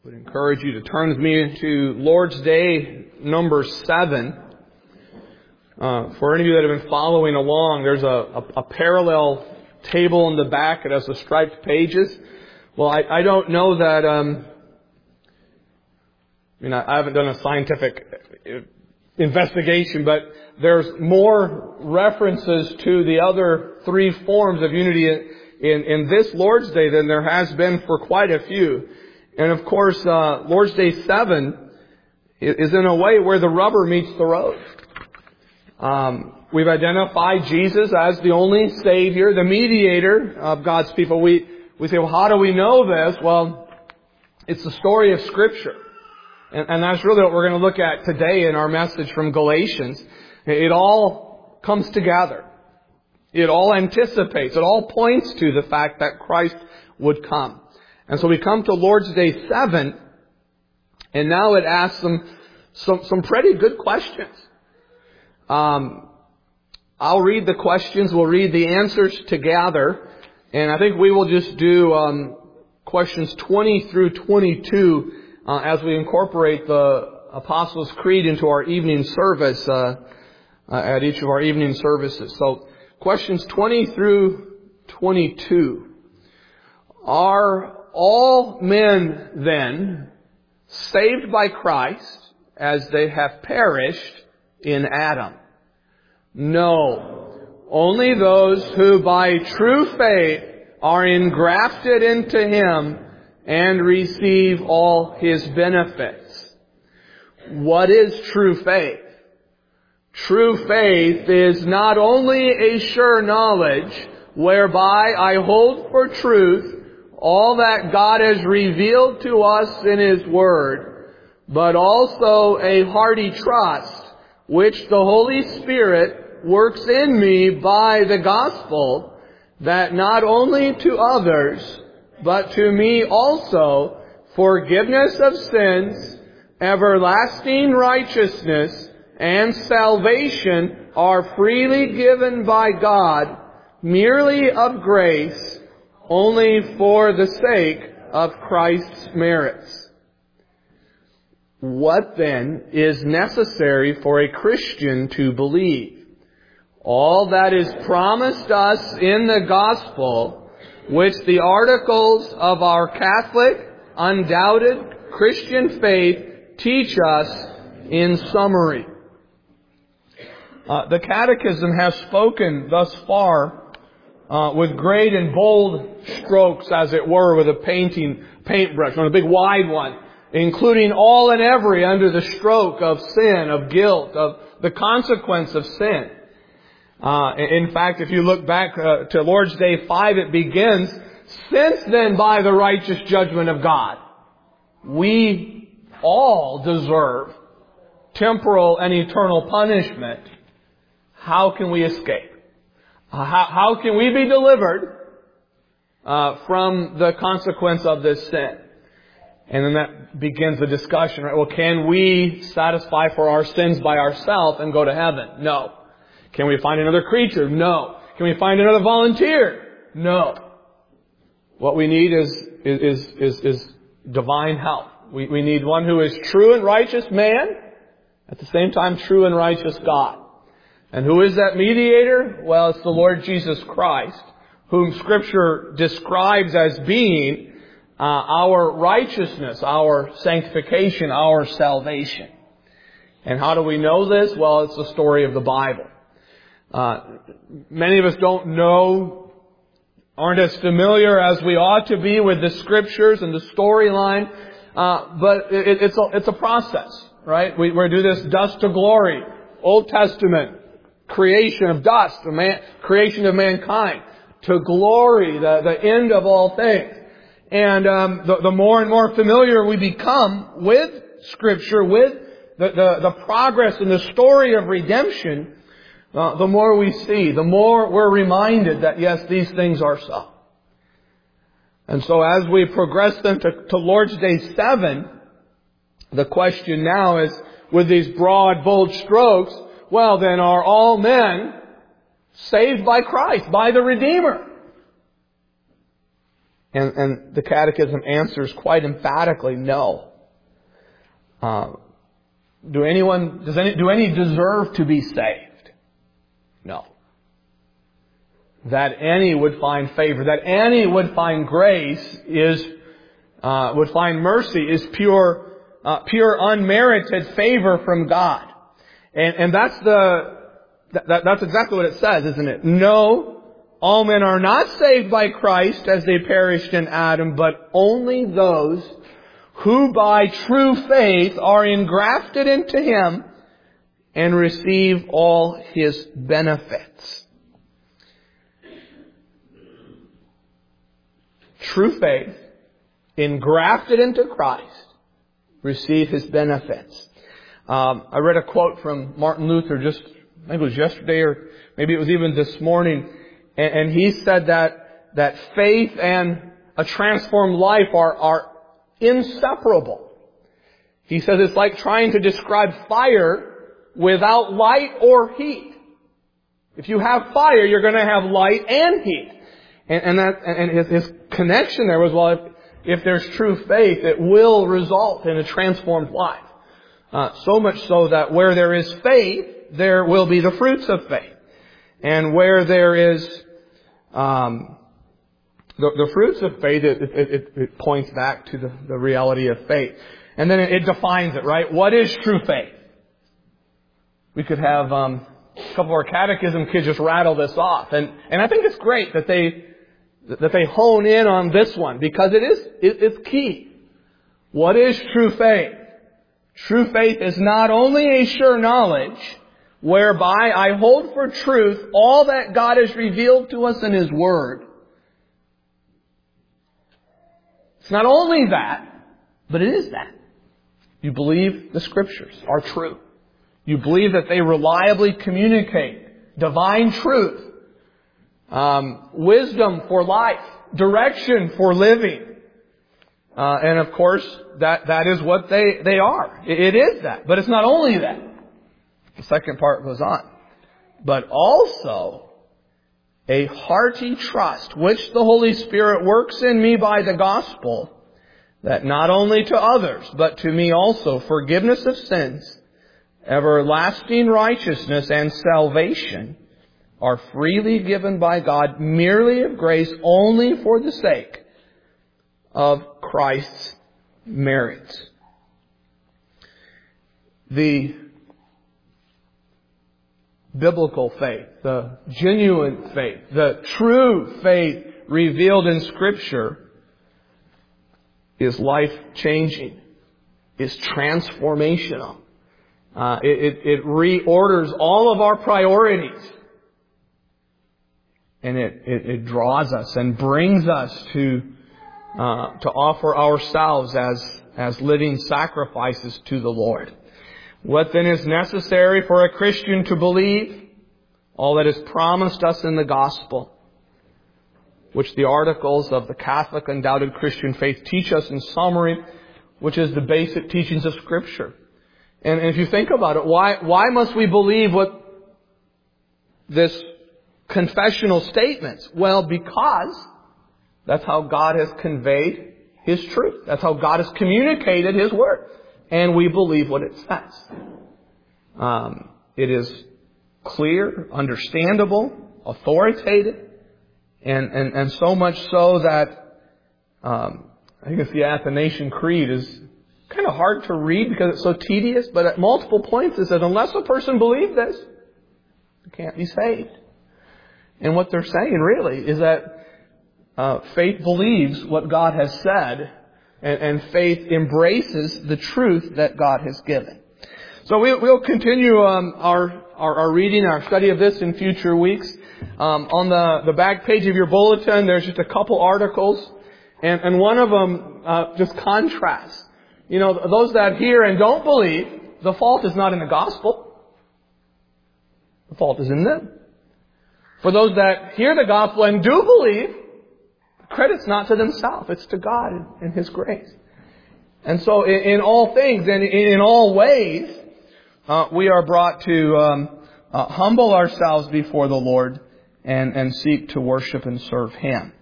would encourage you to turn with me to Lord's Day number 7. For any of you that have been following along, there's a parallel table in the back. It has the striped pages. Well, I don't know that, I haven't done a scientific investigation, but there's more references to the other three forms of unity in this Lord's Day than there has been for quite a few. And of course, Lord's Day 7 is in a way where the rubber meets the road. We've identified Jesus as the only Savior, the mediator of God's people. We say, well, how do we know this? Well, it's the story of Scripture. And that's really what we're going to look at today in our message from Galatians. It all comes together. It all anticipates. It all points to the fact that Christ would come. And so we come to Lord's Day 7, and now it asks some pretty good questions. I'll read the questions. We'll read the answers together. And I think we will just do questions 20 through 22 as we incorporate the Apostles' Creed into our evening service at each of our evening services. So questions 20 through 22. Are all men then saved by Christ as they have perished in Adam? No. Only those who by true faith are engrafted into Him and receive all His benefits. What is true faith? True faith is not only a sure knowledge whereby I hold for truth all that God has revealed to us in His Word, but also a hearty trust which the Holy Spirit works in me by the gospel, that not only to others, but to me also, forgiveness of sins, everlasting righteousness, and salvation are freely given by God, merely of grace, only for the sake of Christ's merits. What then is necessary for a Christian to believe? All that is promised us in the gospel, which the articles of our Catholic, undoubted Christian faith teach us in summary. The Catechism has spoken thus far with great and bold strokes, as it were, with a paintbrush, on a big wide one, including all and every under the stroke of sin, of guilt, of the consequence of sin. In fact, if you look back to Lord's Day 5, it begins, since then by the righteous judgment of God, we all deserve temporal and eternal punishment. How can we escape? How can we be delivered from the consequence of this sin? And then that begins the discussion, right? Well, can we satisfy for our sins by ourselves and go to heaven? No. Can we find another creature? No. Can we find another volunteer? No. What we need is divine help. We need one who is true and righteous man, at the same time true and righteous God. And who is that mediator? Well, it's the Lord Jesus Christ, whom Scripture describes as being our righteousness, our sanctification, our salvation. And how do we know this? Well, it's the story of the Bible. Many of us don't know, aren't as familiar as we ought to be with the Scriptures and the storyline, but it's a process, right? We do this dust to glory, Old Testament, creation of dust, creation of mankind, to glory, the end of all things. And the more and more familiar we become with Scripture, with the progress in the story of redemption, the more we see, the more we're reminded that, yes, these things are so. And so as we progress them to Lord's Day 7, the question now is, with these broad, bold strokes, well, then are all men saved by Christ, by the Redeemer? And the Catechism answers quite emphatically, no. Do any deserve to be saved? No. That any would find favor, that any would find grace would find mercy is pure unmerited favor from God. And that's exactly what it says, isn't it? No, all men are not saved by Christ as they perished in Adam, but only those who by true faith are engrafted into Him and receive all His benefits. True faith, engrafted into Christ, receive His benefits. I read a quote from Martin Luther maybe it was yesterday or maybe it was even this morning. And he said that faith and a transformed life are inseparable. He says it's like trying to describe fire without light or heat. If you have fire, you're going to have light and heat. And his connection there was, well, if there's true faith, it will result in a transformed life. So much so that where there is faith, there will be the fruits of faith. And where there is the fruits of faith, it points back to the reality of faith. And then it defines it, right? What is true faith? We could have a couple of our catechism kids just rattle this off. And I think it's great that they hone in on this one, because it's key. What is true faith? True faith is not only a sure knowledge whereby I hold for truth all that God has revealed to us in His Word. It's not only that, but it is that. You believe the Scriptures are true. You believe that they reliably communicate divine truth, wisdom for life, direction for living. And of course, that is what they are. It is that. But it's not only that. The second part goes on. But also a hearty trust, which the Holy Spirit works in me by the gospel, that not only to others, but to me also, forgiveness of sins, everlasting righteousness, and salvation are freely given by God, merely of grace, only for the sake of Christ's merits. The biblical faith, the genuine faith, the true faith revealed in Scripture is life-changing, is transformational. It reorders all of our priorities. And it draws us and brings us to offer ourselves as living sacrifices to the Lord. What then is necessary for a Christian to believe? All that is promised us in the gospel, which the articles of the Catholic Undoubted Christian Faith teach us in summary, which is the basic teachings of Scripture. And if you think about it, why must we believe what this confessional statements? Well, because that's how God has conveyed His truth. That's how God has communicated His Word. And we believe what it says. It is clear, understandable, authoritative, and so much so that I think it's the Athanasian Creed is kind of hard to read because it's so tedious, but at multiple points it says, unless a person believes this, they can't be saved. And what they're saying really is that faith believes what God has said, and faith embraces the truth that God has given. So we'll continue our reading, our study of this in future weeks. On the back page of your bulletin, there's just a couple articles, and one of them just contrasts. You know, those that hear and don't believe, the fault is not in the gospel. The fault is in them. For those that hear the gospel and do believe, credit's not to themselves. It's to God and His grace. And so in all things and in all ways, we are brought to humble ourselves before the Lord and seek to worship and serve Him.